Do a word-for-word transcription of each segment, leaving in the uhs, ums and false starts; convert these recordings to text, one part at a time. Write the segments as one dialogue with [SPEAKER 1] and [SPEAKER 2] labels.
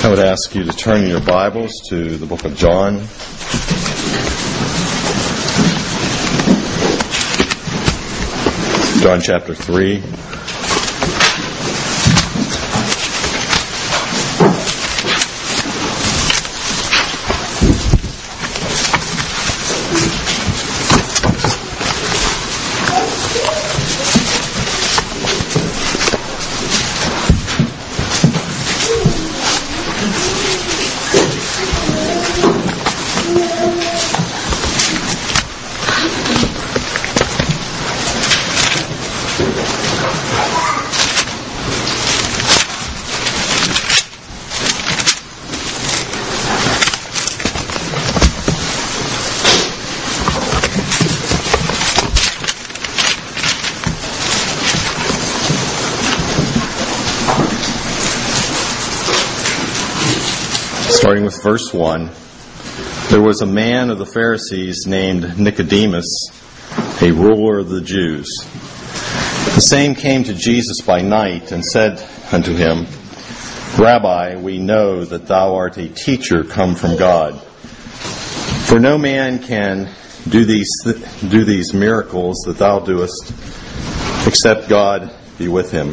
[SPEAKER 1] I would ask you to turn in your Bibles to the book of John. John chapter three. Starting with verse one, there was a man of the Pharisees named Nicodemus, a ruler of the Jews. The same came to Jesus by night and said unto him, Rabbi, we know that thou art a teacher come from God. For no man can do these do these miracles that thou doest, except God be with him.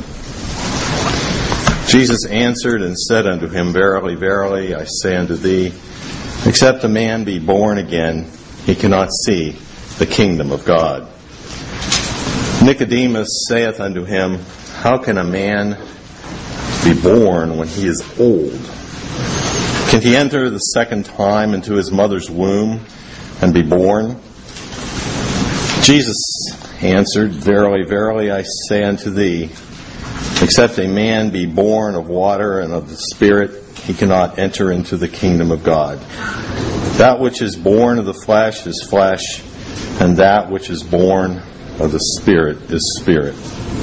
[SPEAKER 1] Jesus answered and said unto him, Verily, verily, I say unto thee, except a man be born again, he cannot see the kingdom of God. Nicodemus saith unto him, How can a man be born when he is old? Can he enter the second time into his mother's womb and be born? Jesus answered, Verily, verily, I say unto thee, except a man be born of water and of the Spirit, he cannot enter into the kingdom of God. That which is born of the flesh is flesh, and that which is born of the Spirit is spirit.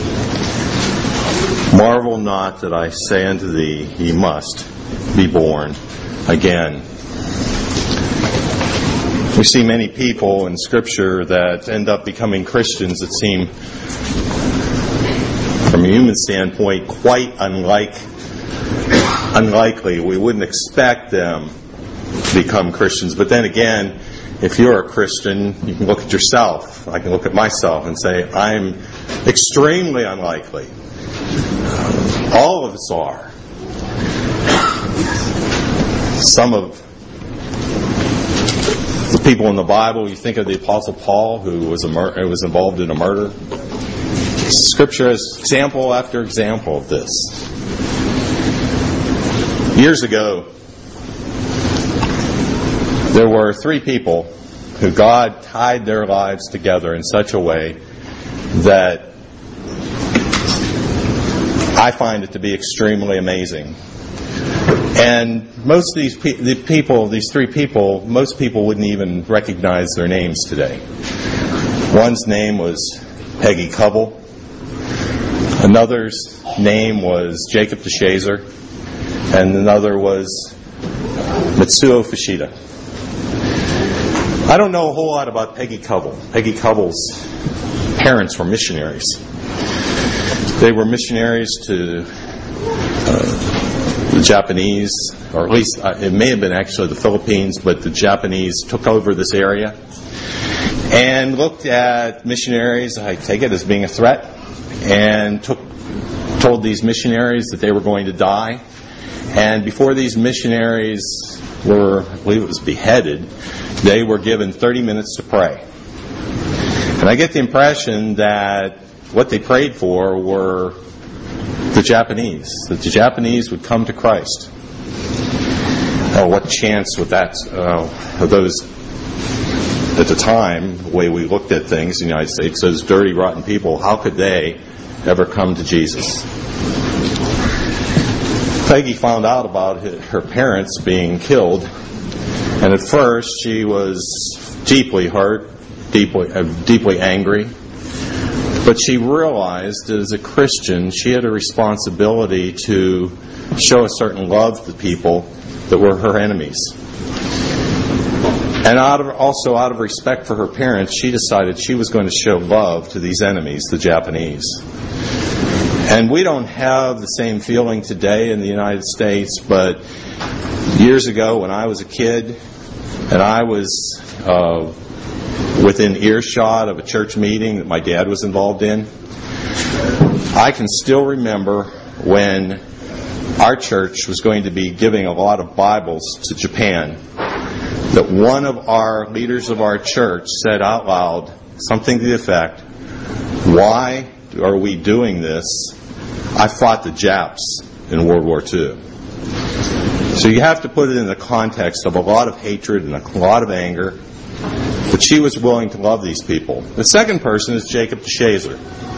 [SPEAKER 1] Marvel not that I say unto thee, ye must be born again. We see many people in Scripture that end up becoming Christians that seem, from a human standpoint, quite unlike, unlikely. We wouldn't expect them to become Christians. But then again, if you're a Christian, you can look at yourself. I can look at myself and say, I'm extremely unlikely. All of us are. Some of the people in the Bible, you think of the Apostle Paul, who was, a mur- was involved in a murder. Scripture has example after example of this. Years ago, there were three people who God tied their lives together in such a way that I find it to be extremely amazing. And most of these pe- the people, these three people, most people wouldn't even recognize their names today. One's name was Peggy Covell. Another's name was Jacob DeShazer, and another was Mitsuo Fushida. I don't know a whole lot about Peggy Covell. Peggy Covell's parents were missionaries. They were missionaries to uh, the Japanese, or at least uh, it may have been actually the Philippines, but the Japanese took over this area and looked at missionaries, I take it as being a threat, and took, told these missionaries that they were going to die. And before these missionaries were, I believe it was beheaded, they were given thirty minutes to pray. And I get the impression that what they prayed for were the Japanese, that the Japanese would come to Christ. Oh, what chance would that, uh, of those, at the time, the way we looked at things in the United States, those dirty, rotten people, how could they ever come to Jesus? Peggy found out about her parents being killed, and at first she was deeply hurt, deeply, uh, deeply angry. But she realized that as a Christian, she had a responsibility to show a certain love to people that were her enemies. And out of, also out of respect for her parents, she decided she was going to show love to these enemies, the Japanese. And we don't have the same feeling today in the United States, but years ago when I was a kid and I was uh, within earshot of a church meeting that my dad was involved in, I can still remember when our church was going to be giving a lot of Bibles to Japan, that one of our leaders of our church said out loud something to the effect, "Why are we doing this? I fought the Japs in World War Two." So you have to put it in the context of a lot of hatred and a lot of anger, but she was willing to love these people. The second person is Jacob DeShazer.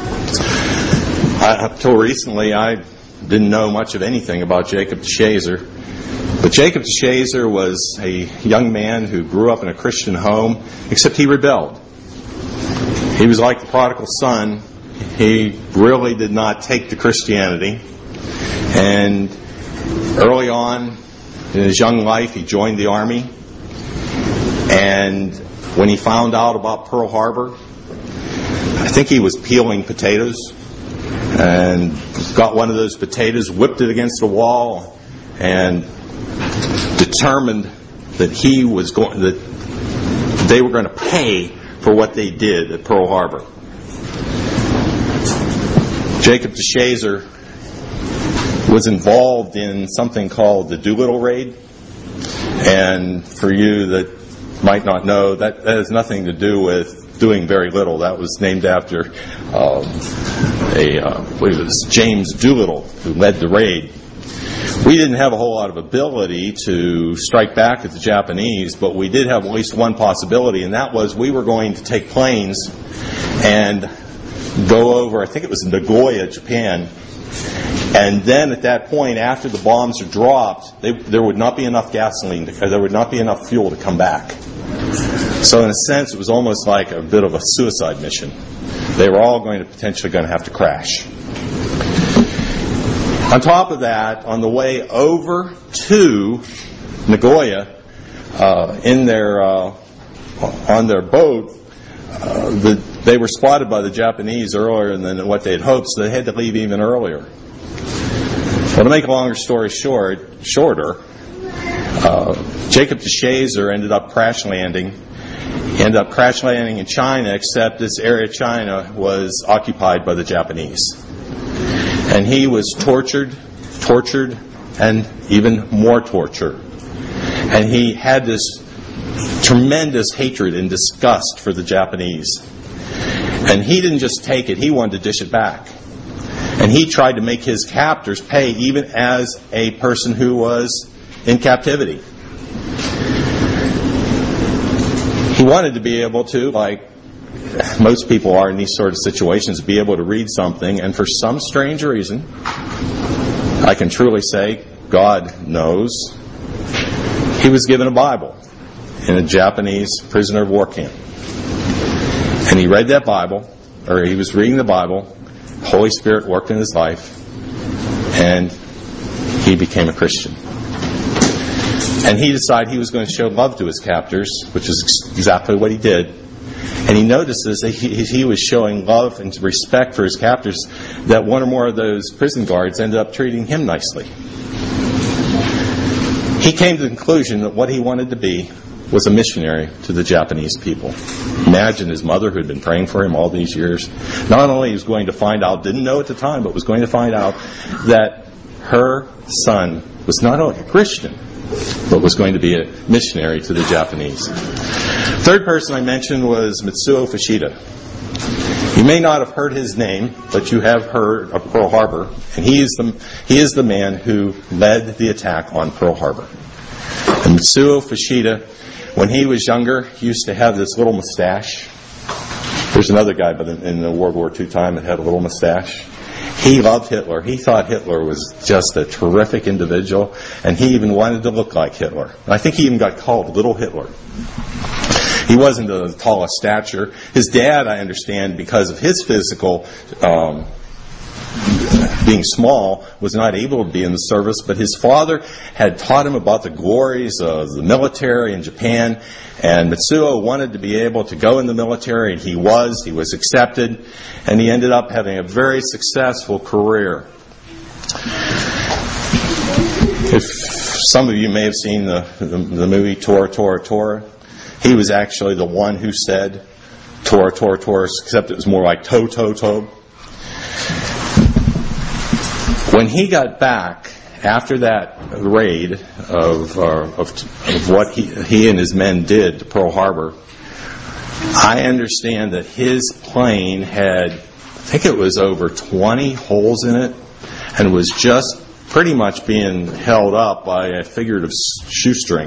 [SPEAKER 1] Up till recently, I didn't know much of anything about Jacob DeShazer, but Jacob DeShazer was a young man who grew up in a Christian home, except he rebelled. He was like the prodigal son. He really did not take to Christianity, and early on in his young life, he joined the army, and when he found out about Pearl Harbor, I think he was peeling potatoes and got one of those potatoes, whipped it against the wall, and determined that he was going that they were going to pay for what they did at Pearl Harbor. Jacob DeShazer was involved in something called the Doolittle Raid, and for you that might not know, that, that has nothing to do with doing very little. That was named after um, a uh, what was it, James Doolittle, who led the raid. We didn't have a whole lot of ability to strike back at the Japanese, but we did have at least one possibility, and that was we were going to take planes and go over, I think it was Nagoya, Japan, and then at that point, after the bombs are dropped, they, there would not be enough gasoline, to, there would not be enough fuel to come back. So in a sense, it was almost like a bit of a suicide mission. They were all going to potentially going to have to crash. On top of that, on the way over to Nagoya, uh, in their uh, on their boat, uh, the, they were spotted by the Japanese earlier than what they had hoped, so they had to leave even earlier. Well, to make a longer story short, shorter, uh, Jacob DeShazer ended up crash landing. He ended up crash landing in China, except this area of China was occupied by the Japanese. And he was tortured, tortured, and even more torture. And he had this tremendous hatred and disgust for the Japanese. And he didn't just take it, he wanted to dish it back. And he tried to make his captors pay even as a person who was in captivity. He wanted to be able to, like most people are in these sort of situations, be able to read something, and for some strange reason, I can truly say God knows, he was given a Bible in a Japanese prisoner of war camp. And he read that Bible, or he was reading the Bible, the Holy Spirit worked in his life, and he became a Christian. And he decided he was going to show love to his captors, which is ex- exactly what he did. And he notices that he, he was showing love and respect for his captors, that one or more of those prison guards ended up treating him nicely. He came to the conclusion that what he wanted to be was a missionary to the Japanese people. Imagine his mother, who had been praying for him all these years, not only was going to find out, didn't know at the time, but was going to find out that her son was not only a Christian, but was going to be a missionary to the Japanese. Third person I mentioned was Mitsuo Fuchida. You may not have heard his name, but you have heard of Pearl Harbor, and he is the he is the man who led the attack on Pearl Harbor. And Mitsuo Fuchida, when he was younger, he used to have this little mustache. There's another guy but in the World War Two time that had a little mustache. He loved Hitler. He thought Hitler was just a terrific individual, and he even wanted to look like Hitler. And I think he even got called Little Hitler. He wasn't the tallest stature. His dad, I understand, because of his physical, um, being small, was not able to be in the service, but his father had taught him about the glories of the military in Japan, and Mitsuo wanted to be able to go in the military, and he was. He was accepted, and he ended up having a very successful career. If some of you may have seen the, the, the movie Tora, Tora, Tora, he was actually the one who said Tora, Tora, Tora, except it was more like To, To, To. When he got back after that raid of, uh, of, of what he, he and his men did to Pearl Harbor, I understand that his plane had, I think it was over twenty holes in it, and was just pretty much being held up by a figurative shoestring.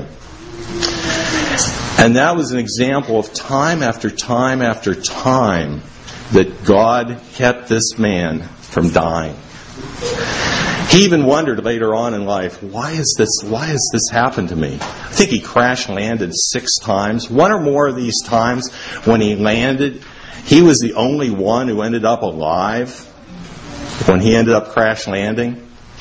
[SPEAKER 1] And that was an example of time after time after time that God kept this man from dying. He even wondered later on in life, why is this, why has this happened to me? I think he crash landed six times. One or more of these times when he landed, he was the only one who ended up alive when he ended up crash landing.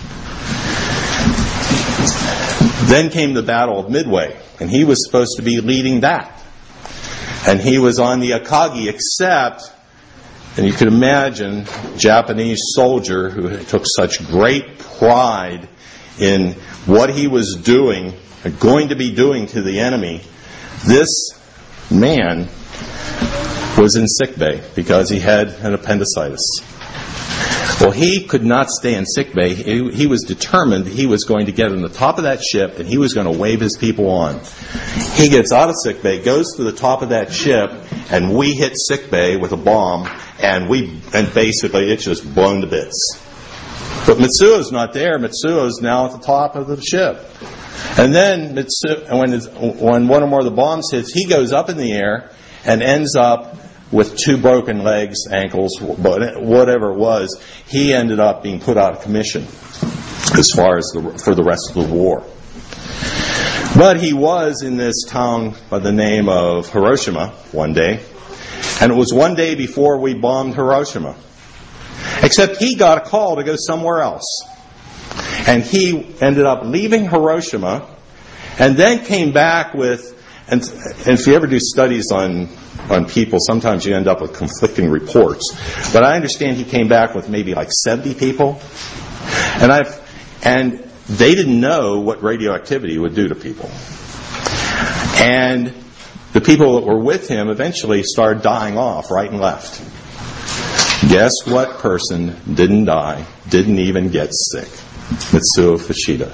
[SPEAKER 1] Then came the Battle of Midway, and he was supposed to be leading that. And he was on the Akagi, except, and you can imagine, Japanese soldier who took such great pride in what he was doing, going to be doing to the enemy. This man was in sickbay because he had an appendicitis. Well, he could not stay in sickbay. He, he was determined he was going to get on the top of that ship and he was going to wave his people on. He gets out of sickbay, goes to the top of that ship, and we hit sickbay with a bomb, and we and basically it's just blown to bits. But Mitsuo's not there. Mitsuo's now at the top of the ship. And then Mitsuo, when, his, when one or more of the bombs hits, he goes up in the air and ends up with two broken legs, ankles, whatever it was. He ended up being put out of commission as far as the, for the rest of the war. But he was in this town by the name of Hiroshima one day, and it was one day before we bombed Hiroshima. Except he got a call to go somewhere else. And he ended up leaving Hiroshima and then came back with, and, and if you ever do studies on on people, sometimes you end up with conflicting reports. But I understand he came back with maybe like seventy people. And I've and they didn't know what radioactivity would do to people. And the people that were with him eventually started dying off right and left. Guess what person didn't die, didn't even get sick? Mitsuo Fuchida.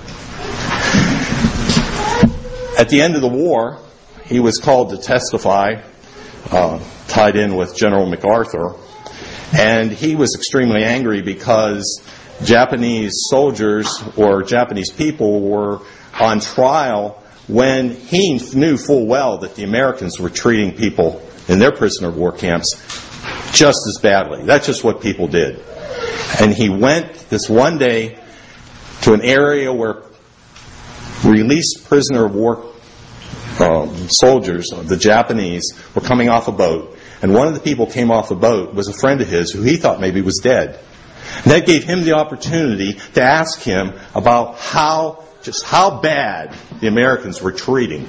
[SPEAKER 1] At the end of the war, he was called to testify, uh, tied in with General MacArthur, and he was extremely angry because Japanese soldiers or Japanese people were on trial when he knew full well that the Americans were treating people in their prisoner of war camps just as badly. That's just what people did. And he went this one day to an area where released prisoner of war um, soldiers, the Japanese, were coming off a boat. And one of the people came off the boat was a friend of his who he thought maybe was dead. And that gave him the opportunity to ask him about how, just how bad the Americans were treating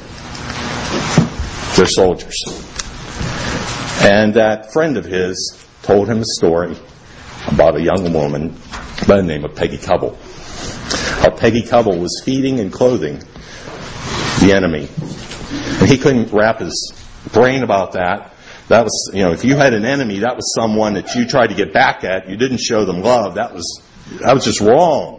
[SPEAKER 1] their soldiers. And that friend of his told him a story about a young woman by the name of Peggy Cubble. How Peggy Cubble was feeding and clothing the enemy. And he couldn't wrap his brain about that. That was, you know, if you had an enemy, that was someone that you tried to get back at. You didn't show them love. That was, that was just wrong.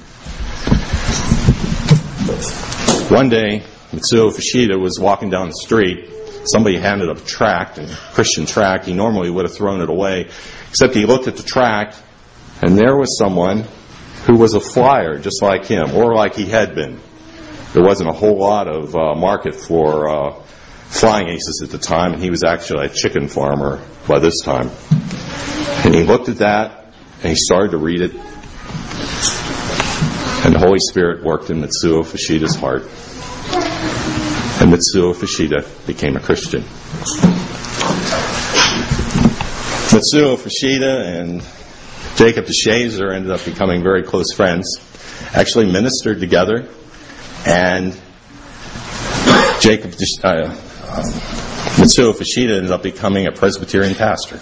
[SPEAKER 1] One day, Mitsuo Fuchida was walking down the street. Somebody handed up a tract, a Christian tract. He normally would have thrown it away, except he looked at the tract, and there was someone who was a flyer, just like him, or like he had been. There wasn't a whole lot of uh, market for uh, flying aces at the time, and he was actually a chicken farmer by this time. And he looked at that, and he started to read it, and the Holy Spirit worked in Mitsuo Fushida's heart. And Mitsuo Fuchida became a Christian. Mitsuo Fuchida and Jacob DeShazer ended up becoming very close friends, actually ministered together, and Jacob uh, uh, Mitsuo Fuchida ended up becoming a Presbyterian pastor.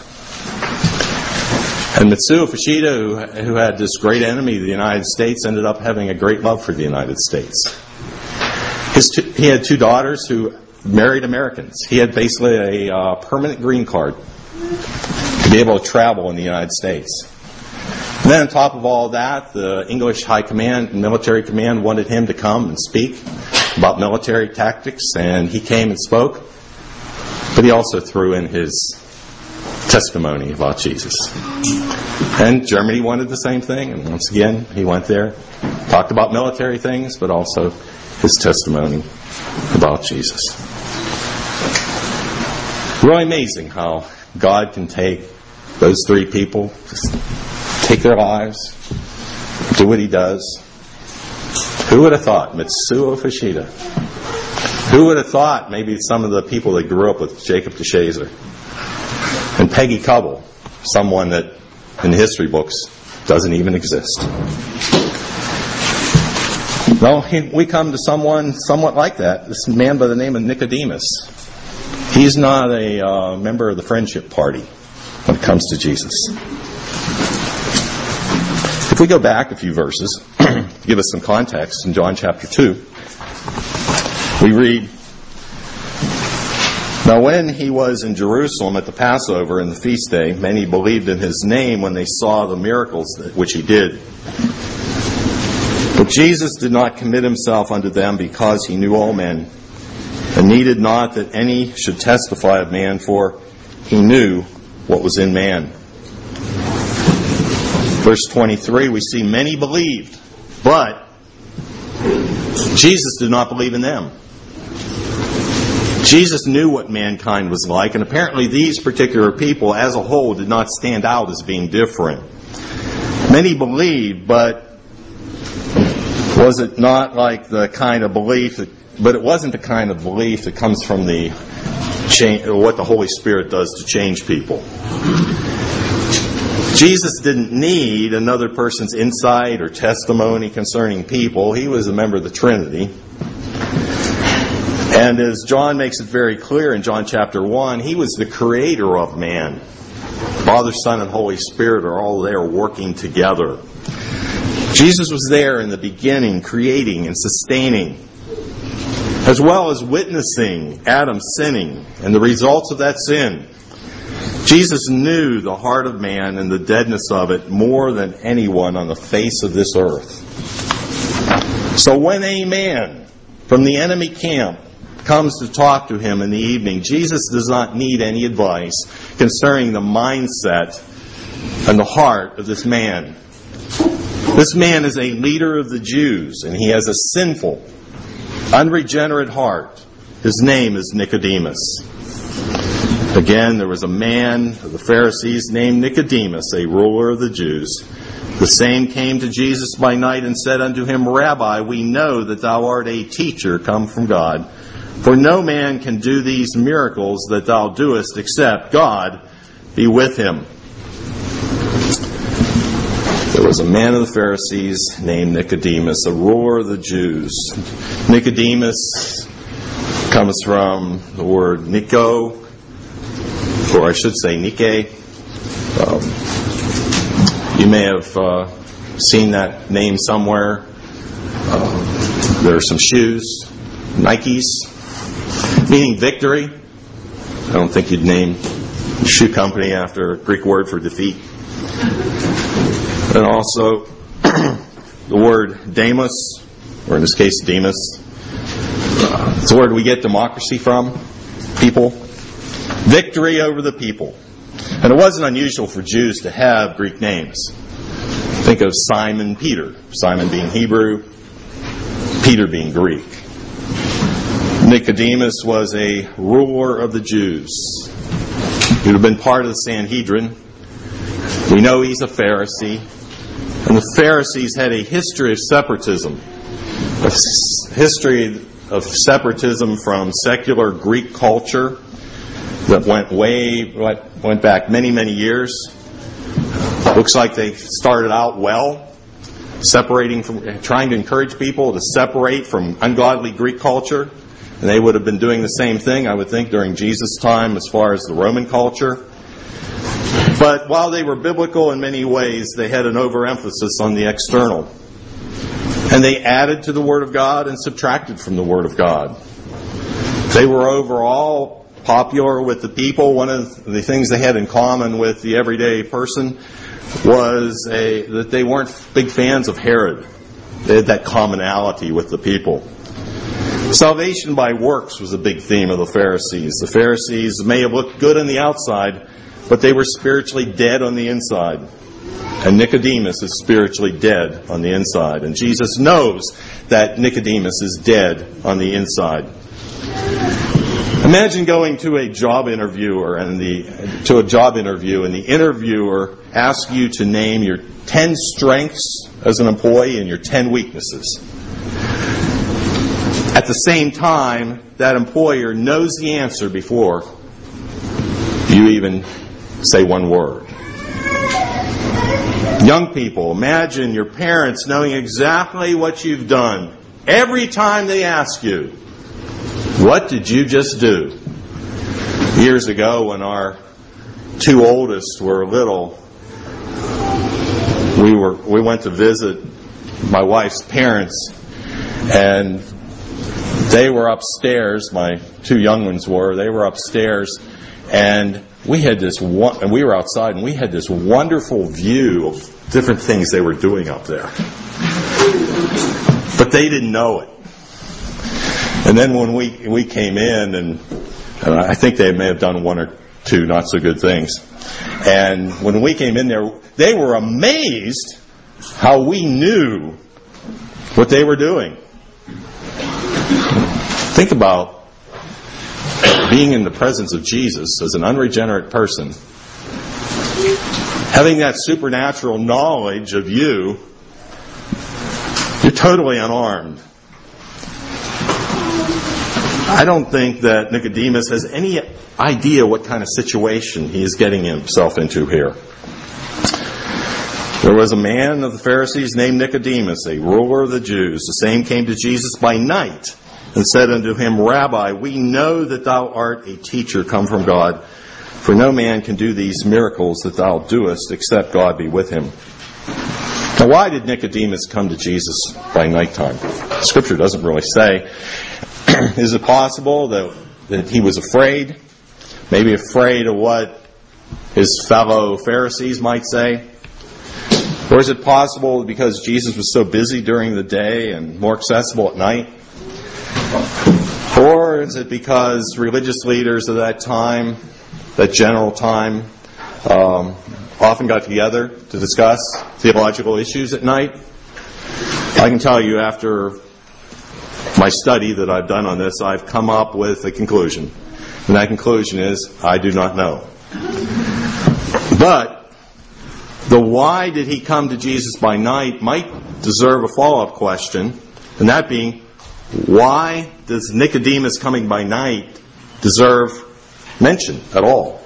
[SPEAKER 1] And Mitsuo Fuchida, who, who had this great enemy, the United States, ended up having a great love for the United States. His two, he had two daughters who married Americans. He had basically a uh, permanent green card to be able to travel in the United States. And then on top of all that, the English High Command and Military Command wanted him to come and speak about military tactics, and he came and spoke. But he also threw in his testimony about Jesus. And Germany wanted the same thing, and once again, he went there, talked about military things, but also his testimony about Jesus. Really amazing how God can take those three people, just take their lives, do what he does. Who would have thought? Mitsuo Fuchida. Who would have thought maybe some of the people that grew up with Jacob DeShazer? And Peggy Covell, someone that in the history books doesn't even exist. Well, we come to someone somewhat like that, this man by the name of Nicodemus. He's not a uh, member of the Friendship Party when it comes to Jesus. If we go back a few verses, to give us some context, in John chapter two, we read, "Now when he was in Jerusalem at the Passover and the feast day, many believed in his name when they saw the miracles which he did. But Jesus did not commit himself unto them, because he knew all men, and needed not that any should testify of man, for he knew what was in man." Verse twenty-three, we see many believed, but Jesus did not believe in them. Jesus knew what mankind was like, and apparently these particular people as a whole did not stand out as being different. Many believed, but was it not like the kind of belief that, but it wasn't the kind of belief that comes from the change, what the Holy Spirit does to change people. Jesus didn't need another person's insight or testimony concerning people. He was a member of the Trinity. And as John makes it very clear in John chapter one, he was the creator of man. Father, Son, and Holy Spirit are all there working together. Jesus was there in the beginning, creating and sustaining, as well as witnessing Adam sinning and the results of that sin. Jesus knew the heart of man and the deadness of it more than anyone on the face of this earth. So when a man from the enemy camp comes to talk to him in the evening, Jesus does not need any advice concerning the mindset and the heart of this man. This man is a leader of the Jews, and he has a sinful, unregenerate heart. His name is Nicodemus. Again, there was a man of the Pharisees named Nicodemus, a ruler of the Jews. The same came to Jesus by night and said unto him, Rabbi, we know that thou art a teacher come from God. For no man can do these miracles that thou doest, except God be with him. There was a man of the Pharisees named Nicodemus, a ruler of the Jews. Nicodemus comes from the word Nico, or I should say Nike. Um, you may have uh, seen that name somewhere. Uh, there are some shoes, Nikes, meaning victory. I don't think you'd name a shoe company after a Greek word for defeat. And also the word Demos, or in this case Demas. Uh, it's a word we get democracy from, people. Victory over the people. And it wasn't unusual for Jews to have Greek names. Think of Simon Peter. Simon being Hebrew, Peter being Greek. Nicodemus was a ruler of the Jews. He would have been part of the Sanhedrin. We know he's a Pharisee. And the Pharisees had a history of separatism. A history of separatism from secular Greek culture that went way, went back many, many years. Looks like they started out well, separating from, trying to encourage people to separate from ungodly Greek culture. And they would have been doing the same thing, I would think, during Jesus' time as far as the Roman culture. But while they were biblical in many ways, they had an overemphasis on the external. And they added to the Word of God and subtracted from the Word of God. They were overall popular with the people. One of the things they had in common with the everyday person was a, that they weren't big fans of Herod. They had that commonality with the people. Salvation by works was a big theme of the Pharisees. The Pharisees may have looked good on the outside, but they were spiritually dead on the inside. And Nicodemus is spiritually dead on the inside. And Jesus knows that Nicodemus is dead on the inside. Imagine going to a job interviewer and the to a job interview and the interviewer asks you to name your ten strengths as an employee and your ten weaknesses. At the same time, that employer knows the answer before you even say one word. Young people, imagine your parents knowing exactly what you've done every time they ask you, "What did you just do?" Years ago, when our two oldest were little, we were we went to visit my wife's parents, and they were upstairs. My two young ones were. They were upstairs, and we had this one, and we were outside, and we had this wonderful view of different things they were doing up there. But they didn't know it. And then when we we came in, and, and I think they may have done one or two not so good things. And when we came in there, they were amazed how we knew what they were doing. Think about being in the presence of Jesus as an unregenerate person, having that supernatural knowledge of you. You're totally unarmed. I don't think that Nicodemus has any idea what kind of situation he is getting himself into here. There was a man of the Pharisees named Nicodemus, a ruler of the Jews. The same came to Jesus by night and said unto him, "Rabbi, we know that thou art a teacher come from God, for no man can do these miracles that thou doest except God be with him." Now, why did Nicodemus come to Jesus by nighttime? Scripture doesn't really say. Is it possible that, that he was afraid? Maybe afraid of what his fellow Pharisees might say? Or is it possible because Jesus was so busy during the day and more accessible at night? Or is it because religious leaders of that time, that general time, um, often got together to discuss theological issues at night? I can tell you, after my study that I've done on this, I've come up with a conclusion. And that conclusion is, I do not know. But the why did he come to Jesus by night might deserve a follow-up question, and that being, why does Nicodemus coming by night deserve mention at all?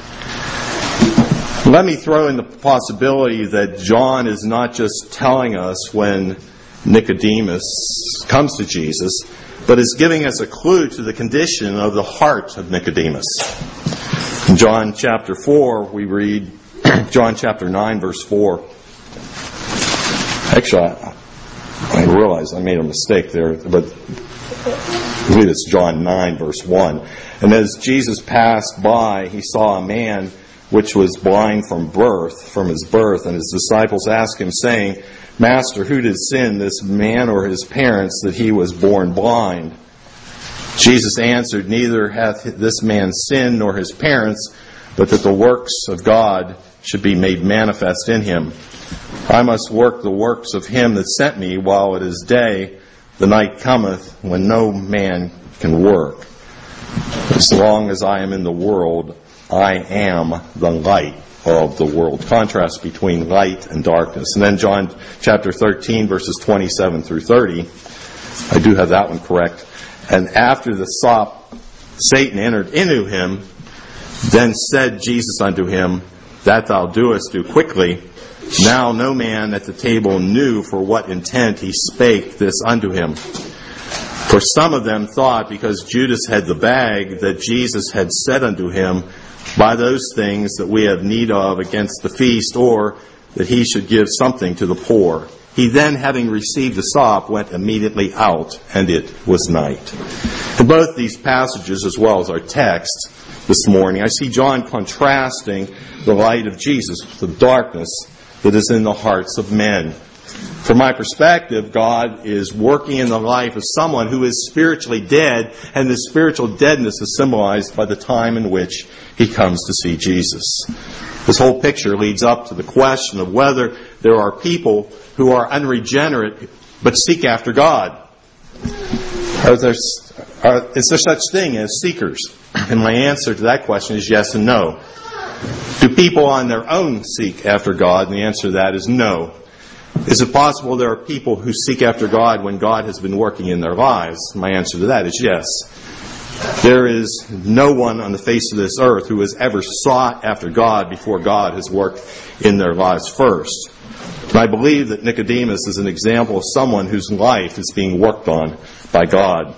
[SPEAKER 1] Let me throw in the possibility that John is not just telling us when Nicodemus comes to Jesus, but is giving us a clue to the condition of the heart of Nicodemus. In John chapter four, we read, John chapter nine, verse four. Actually, I, I realize I made a mistake there, but I believe it's John nine, verse one. And as Jesus passed by, he saw a man which was blind from birth, from his birth, and his disciples asked him, saying, "Master, who did sin, this man or his parents, that he was born blind?" Jesus answered, "Neither hath this man sinned nor his parents, but that the works of God should be made manifest in him. I must work the works of him that sent me while it is day. The night cometh when no man can work. As long as I am in the world, I am the light of the world." Contrast between light and darkness. And then John chapter thirteen, verses twenty-seven through thirty. I do have that one correct. "And after the sop, Satan entered into him. Then said Jesus unto him, That thou doest, do quickly. Now no man at the table knew for what intent he spake this unto him. For some of them thought, because Judas had the bag, that Jesus had said unto him, Buy those things that we have need of against the feast, or that he should give something to the poor. He then, having received the sop, went immediately out, and it was night. In both these passages, as well as our text this morning, I see John contrasting the light of Jesus with the darkness that is in the hearts of men. From my perspective, God is working in the life of someone who is spiritually dead, and this spiritual deadness is symbolized by the time in which he comes to see Jesus. This whole picture leads up to the question of whether there are people who are unregenerate but seek after God. Are there, are, is there such thing as seekers? And my answer to that question is yes and no. Do people on their own seek after God? And the answer to that is no. Is it possible there are people who seek after God when God has been working in their lives? My answer to that is yes. There is no one on the face of this earth who has ever sought after God before God has worked in their lives first. And I believe that Nicodemus is an example of someone whose life is being worked on by God.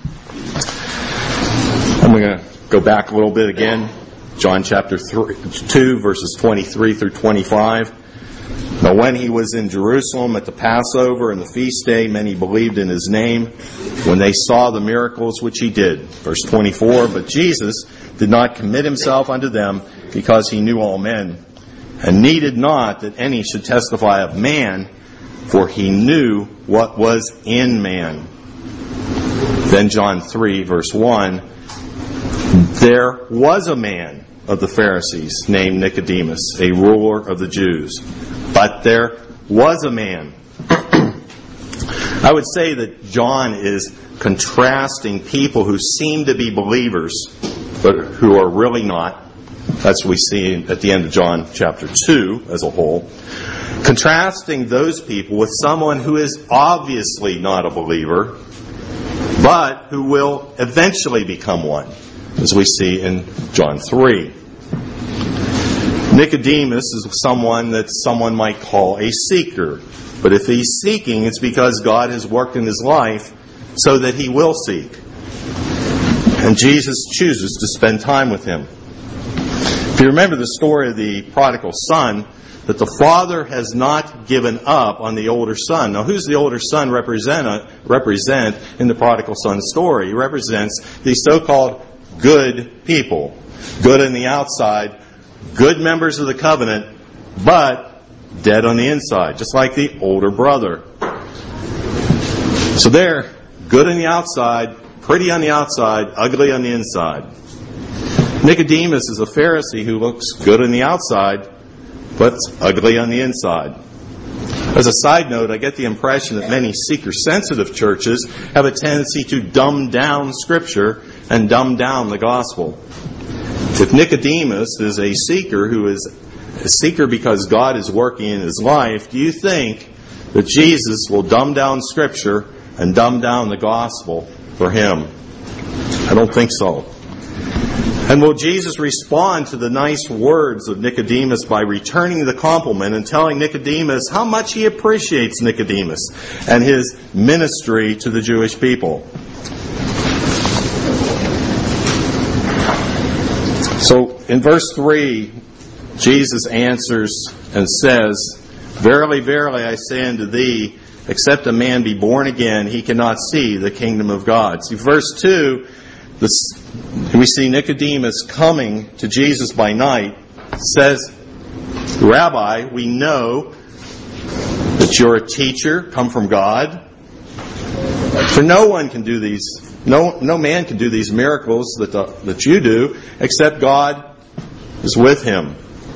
[SPEAKER 1] I'm going to go back a little bit again. John chapter two, verses twenty-three through twenty-five. Now when he was in Jerusalem at the Passover and the feast day, many believed in his name when they saw the miracles which he did. Verse twenty-four, But Jesus did not commit himself unto them, because he knew all men, and needed not that any should testify of man, for he knew what was in man. Then John three, verse one, There was a man of the Pharisees named Nicodemus, a ruler of the Jews. But there was a man. I would say that John is contrasting people who seem to be believers, but who are really not. That's what we see at the end of John chapter two as a whole. Contrasting those people with someone who is obviously not a believer, but who will eventually become one, as we see in John three. Nicodemus is someone that someone might call a seeker. But if he's seeking, it's because God has worked in his life so that he will seek. And Jesus chooses to spend time with him. If you remember the story of the prodigal son, that the father has not given up on the older son. Now, who's the older son represent, represent in the prodigal son story? He represents the so-called good people. Good on the outside, good members of the covenant, but dead on the inside, just like the older brother. So they're good on the outside, pretty on the outside, ugly on the inside. Nicodemus is a Pharisee who looks good on the outside, but ugly on the inside. As a side note, I get the impression that many seeker-sensitive churches have a tendency to dumb down Scripture and dumb down the gospel. If Nicodemus is a seeker who is a seeker because God is working in his life, do you think that Jesus will dumb down Scripture and dumb down the gospel for him? I don't think so. And will Jesus respond to the nice words of Nicodemus by returning the compliment and telling Nicodemus how much he appreciates Nicodemus and his ministry to the Jewish people? So in verse three, Jesus answers and says, Verily, verily, I say unto thee, except a man be born again, he cannot see the kingdom of God. See, verse two, this, we see Nicodemus coming to Jesus by night. It says, Rabbi, we know that you're a teacher, come from God. For no one can do these, no no man can do these miracles that the, that you do, except God is with him.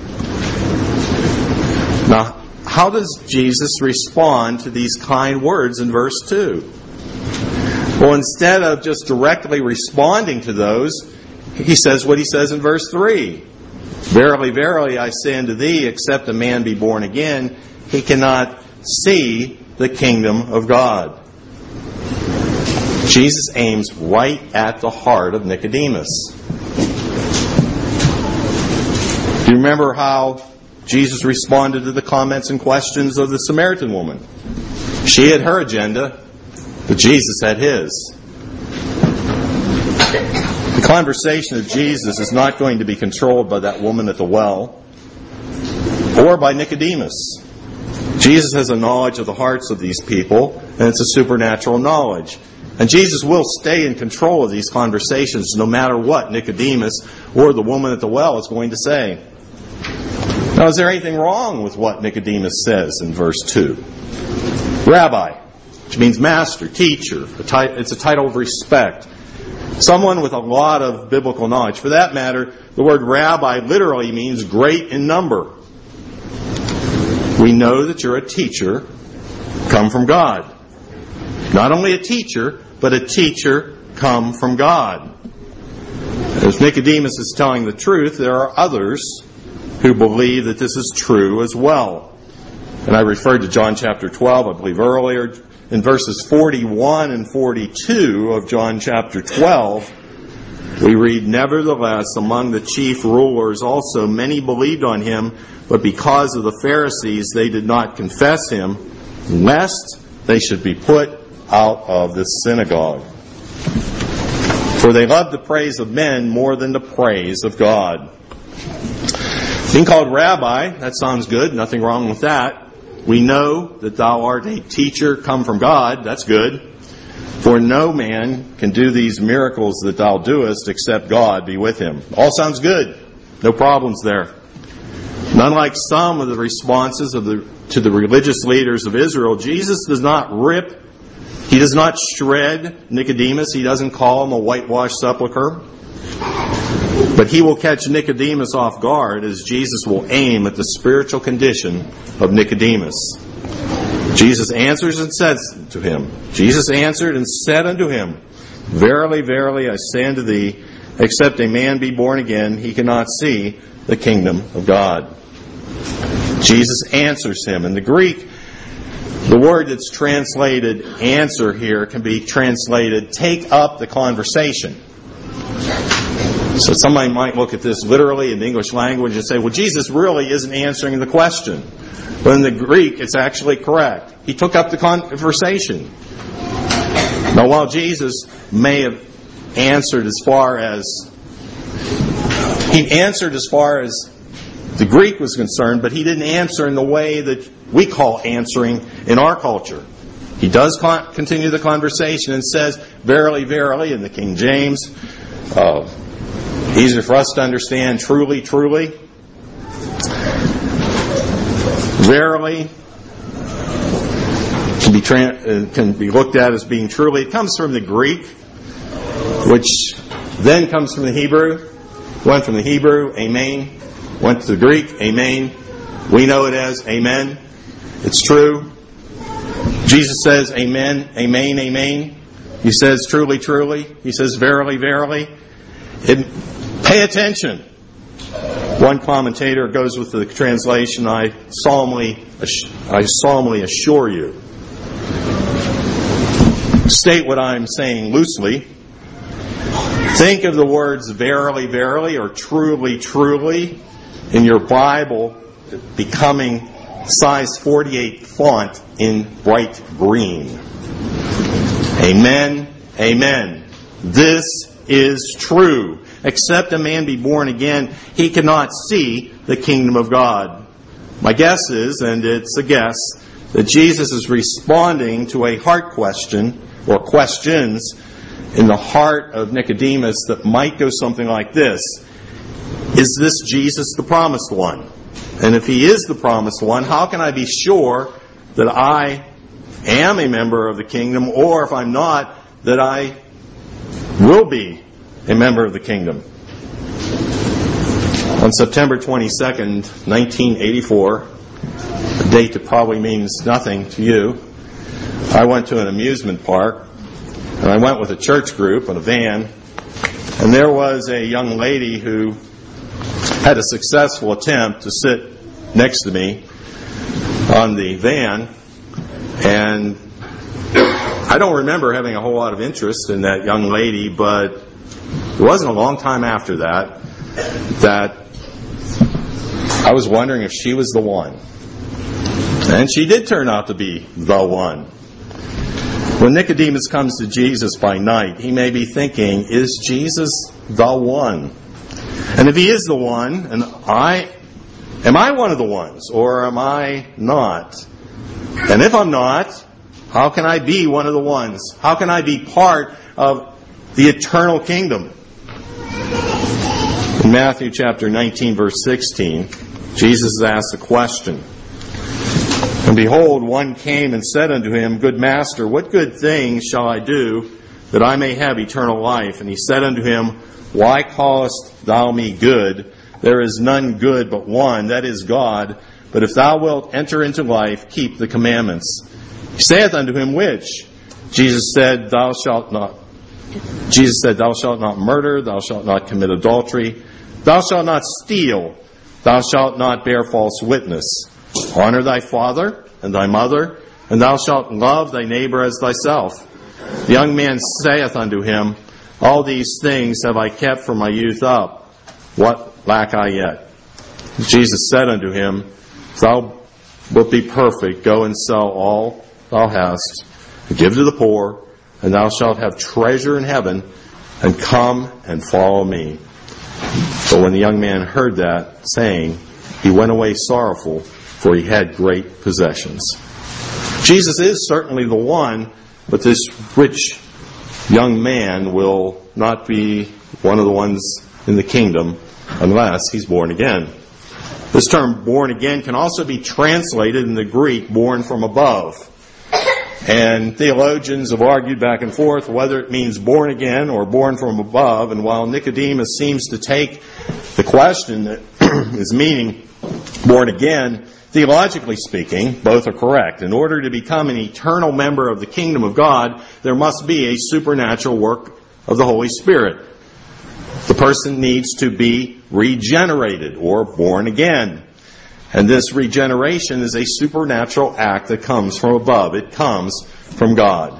[SPEAKER 1] Now, how does Jesus respond to these kind words in verse two? Well, instead of just directly responding to those, he says what he says in verse three. Verily, verily, I say unto thee, except a man be born again, he cannot see the kingdom of God. Jesus aims right at the heart of Nicodemus. Do you remember how Jesus responded to the comments and questions of the Samaritan woman. She had her agenda, but Jesus had his. The conversation of Jesus is not going to be controlled by that woman at the well or by Nicodemus. Jesus has a knowledge of the hearts of these people, and it's a supernatural knowledge. And Jesus will stay in control of these conversations no matter what Nicodemus or the woman at the well is going to say. Now, is there anything wrong with what Nicodemus says in verse two? Rabbi, which means master, teacher. It's a title of respect. Someone with a lot of biblical knowledge. For that matter, the word rabbi literally means great in number. We know that you're a teacher come from God. Not only a teacher, but a teacher come from God. As Nicodemus is telling the truth, there are others who believe that this is true as well. And I referred to John chapter twelve, I believe earlier. In verses forty-one and forty-two of John chapter twelve, we read, "Nevertheless, among the chief rulers also many believed on him, but because of the Pharisees they did not confess him, lest they should be put out of the synagogue. For they loved the praise of men more than the praise of God." Being called rabbi, that sounds good, nothing wrong with that. We know that thou art a teacher come from God, that's good. For no man can do these miracles that thou doest except God be with him. All sounds good. No problems there. And unlike some of the responses of the, to the religious leaders of Israel, Jesus does not rip, he does not shred Nicodemus, he doesn't call him a whitewashed sepulcher. But he will catch Nicodemus off guard as Jesus will aim at the spiritual condition of Nicodemus. Jesus answers and says to him, Jesus answered and said unto him, Verily, verily, I say unto thee, except a man be born again, he cannot see the kingdom of God. Jesus answers him. In the Greek, the word that's translated answer here can be translated take up the conversation. So somebody might look at this literally in the English language and say, well, Jesus really isn't answering the question. But in the Greek, it's actually correct. He took up the conversation. Now, while Jesus may have answered as far as, he answered as far as the Greek was concerned, but he didn't answer in the way that we call answering in our culture. He does con- continue the conversation and says, verily, verily, in the King James. Uh, easier for us to understand, truly, truly. Verily can be, tra- uh, can be looked at as being truly. It comes from the Greek, which then comes from the Hebrew. Went from the Hebrew, amen. Went to the Greek, amen. We know it as amen. It's true. Jesus says amen, amen, amen. He says truly, truly. He says verily, verily. It, pay attention. One commentator goes with the translation, I solemnly, I solemnly assure you. State what I'm saying loosely. Think of the words verily, verily, or truly, truly in your Bible becoming size forty-eight font in bright green. Amen, amen. This is true. Except a man be born again, he cannot see the kingdom of God. My guess is, and it's a guess, that Jesus is responding to a heart question, or questions, in the heart of Nicodemus that might go something like this. Is this Jesus the promised one? And if he is the promised one, how can I be sure that I am a member of the kingdom, or if I'm not, that I will be a member of the kingdom? On September twenty-second, nineteen eighty-four, a date that probably means nothing to you, I went to an amusement park, and I went with a church group in a van, and there was a young lady who had a successful attempt to sit next to me on the van, and I don't remember having a whole lot of interest in that young lady, but it wasn't a long time after that that I was wondering if she was the one. And she did turn out to be the one. When Nicodemus comes to Jesus by night, he may be thinking, is Jesus the one? And if he is the one, and I, am I one of the ones, or am I not? And if I'm not, how can I be one of the ones? How can I be part of the eternal kingdom? In Matthew chapter nineteen, verse sixteen, Jesus is asked a question. And behold, one came and said unto him, Good Master, what good thing shall I do that I may have eternal life? And he said unto him, Why callest thou me good? There is none good but one, that is God. But if thou wilt enter into life, keep the commandments. He saith unto him, Which? Jesus said, Thou shalt not. Jesus said, Thou shalt not murder, thou shalt not commit adultery, thou shalt not steal, thou shalt not bear false witness. Honor thy father and thy mother, and thou shalt love thy neighbor as thyself. The young man saith unto him, All these things have I kept from my youth up. What lack I yet? Jesus said unto him, If thou wilt be perfect, go and sell all thou hast, and give to the poor, and thou shalt have treasure in heaven, and come and follow me. But when the young man heard that saying, he went away sorrowful, for he had great possessions. Jesus is certainly the one, but this rich young man will not be one of the ones in the kingdom unless he's born again. This term born again can also be translated in the Greek born from above. And theologians have argued back and forth whether it means born again or born from above. And while Nicodemus seems to take the question that is meaning born again, theologically speaking, both are correct. In order to become an eternal member of the kingdom of God, there must be a supernatural work of the Holy Spirit. The person needs to be regenerated or born again. And this regeneration is a supernatural act that comes from above. It comes from God.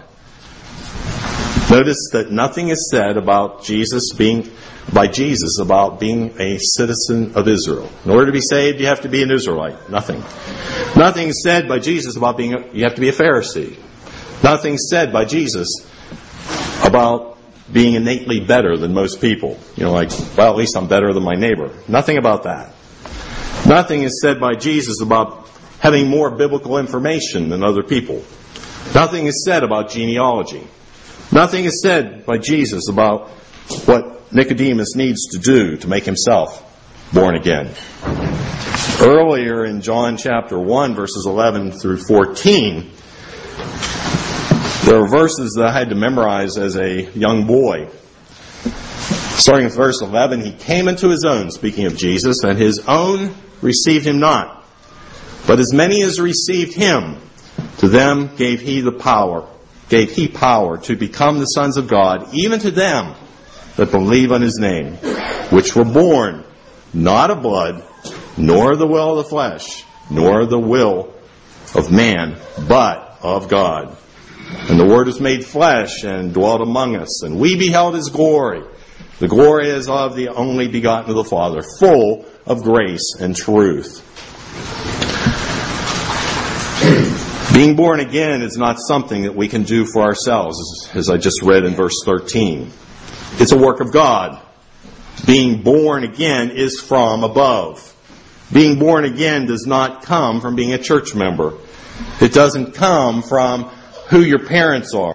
[SPEAKER 1] Notice that nothing is said about Jesus being, by Jesus about being a citizen of Israel. In order to be saved, you have to be an Israelite. Nothing. Nothing is said by Jesus about being, a, you have to be a Pharisee. Nothing is said by Jesus about being innately better than most people. You know, like, well, at least I'm better than my neighbor. Nothing about that. Nothing is said by Jesus about having more biblical information than other people. Nothing is said about genealogy. Nothing is said by Jesus about what Nicodemus needs to do to make himself born again. Earlier in John chapter one, verses eleven through fourteen, there are verses that I had to memorize as a young boy. Starting with verse eleven, he came into his own, speaking of Jesus, and his own received him not. But as many as received him, to them gave he the power, gave he power to become the sons of God, even to them that believe on his name, which were born not of blood, nor the will of the flesh, nor the will of man, but of God. And the Word was made flesh and dwelt among us, and we beheld his glory. The glory is of the only begotten of the Father, full of grace and truth. Being born again is not something that we can do for ourselves, as I just read in verse thirteen. It's a work of God. Being born again is from above. Being born again does not come from being a church member. It doesn't come from who your parents are.